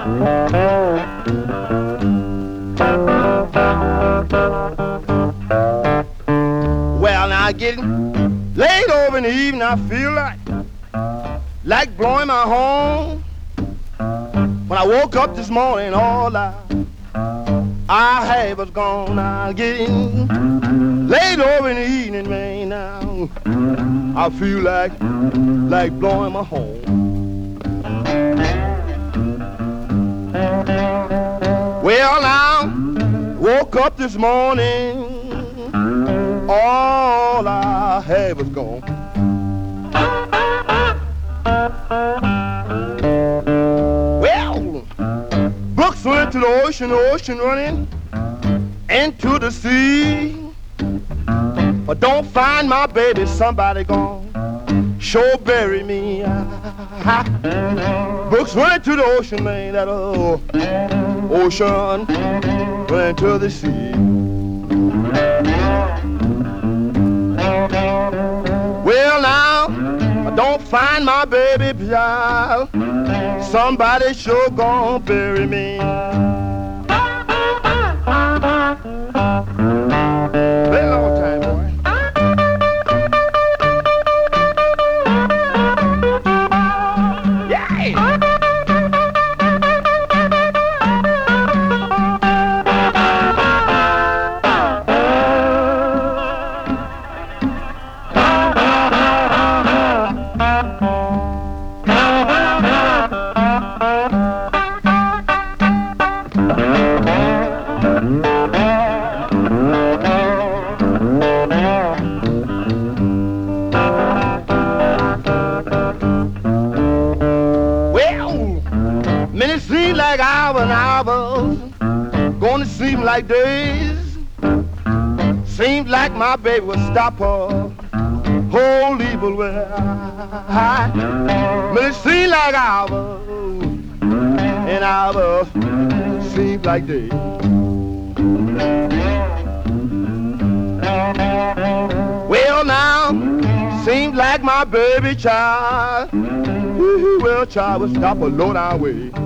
Well, now getting late over in the evening, I feel like blowing my horn. When I woke up this morning, all I had was gone. Now getting late over in the evening, man. Now I feel like blowing my horn. Well, now woke up this morning, all I had was gone. Well, Brooks went to the ocean running into the sea. But don't find my baby, somebody gone sure bury me. Brooks went to the ocean, man, that ocean went to the sea. Well, now, don't find my baby, child. Somebody sure gonna bury me. Very long time, boy. Minutes seem like hours and hours, gonna seem like days. Seems like my baby will stop her whole evil way. Minutes seem like hours and hours seem like days. Well, now seems like my baby child, well, child will stop a low down way.